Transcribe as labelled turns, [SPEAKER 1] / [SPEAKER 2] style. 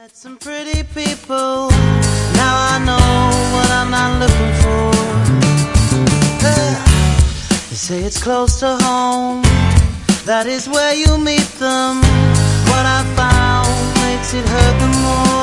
[SPEAKER 1] Some pretty people. Now I know what I'm not looking for. They say it's close to home. That is where you meet them. What I found makes it hurt the more.